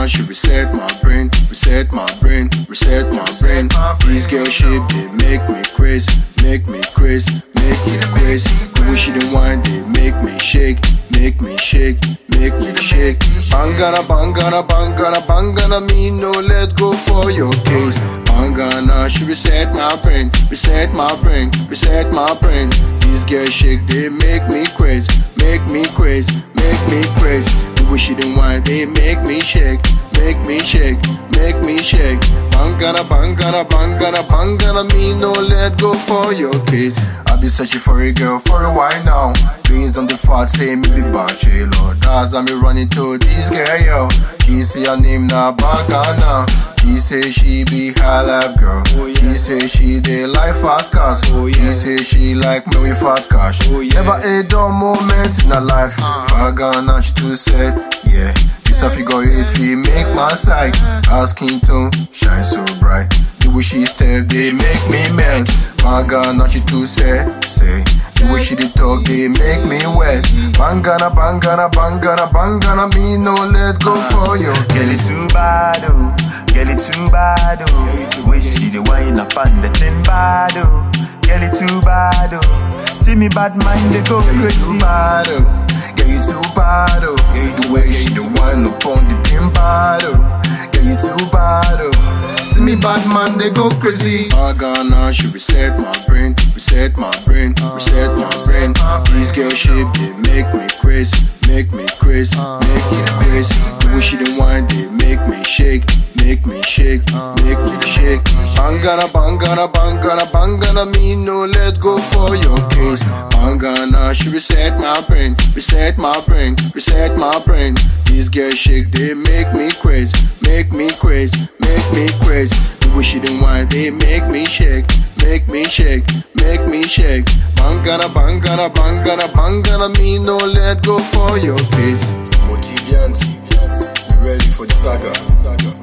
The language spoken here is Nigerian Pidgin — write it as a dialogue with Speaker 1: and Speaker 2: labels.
Speaker 1: Bangana, she reset my brain, reset my brain, reset my brain. These girl shit, they make me crazy, make me crazy, make me crazy. The way she done wine, they make me shake, make me shake, make me shake. Bangana, bangana, bangana, bangana, me no let go for your case. Bangana, she reset my brain, reset my brain, reset my brain. These girls shake, they make me crazy, make me crazy, make me crazy. The way she done wine, they make me shake, make me shake, make me shake. Bangana, bangana, bangana, bangana, me no let go for your case. I be searching for a girl for a while now. Beans on the fat, say me be bachelor. That's why me running to this girl, yo. She say her name na Bangana. She say she be high life girl. She say she dey like fast cars. She say she like me with fat cash. Never a dull moment in her life. Bangana, she too sad, yeah. This a figure 8 feet make my side. Asking to shine so bright. The way she step, they make me mad. Bangana, she too sad, say. The way she dey talk, they make me wet. Bangana, bangana, bangana, bangana, me no let go for you.
Speaker 2: Girl, it's too bad, oh. Girl, it's too bad, oh. The way she dey wind up on the thing bad, oh. Girl, it's too bad, oh. See me bad man, they go crazy.
Speaker 1: Too bad, oh. Girl, you too bad, oh. The way she dey wind up on the thing bad, oh. Girl, you too bad, oh. See me bad man, they go crazy. Bangana, she reset my brain, reset my brain, reset my brain. These girl shit, they make me crazy, make me crazy, make me crazy. The way she done wine, they make me shake, make me shake, make me shake. Bangana, bangana, bangana, bangana, me no let go for your case. Bangana, she reset my brain, reset my brain, reset my brain. These girls shake, they make me crazy, make me crazy, make me crazy. The way she done wine, they make me shake, make me shake, make me shake. Bangana, bangana, bangana, bangana, me no let go for your case. Motivians, you ready for the saga?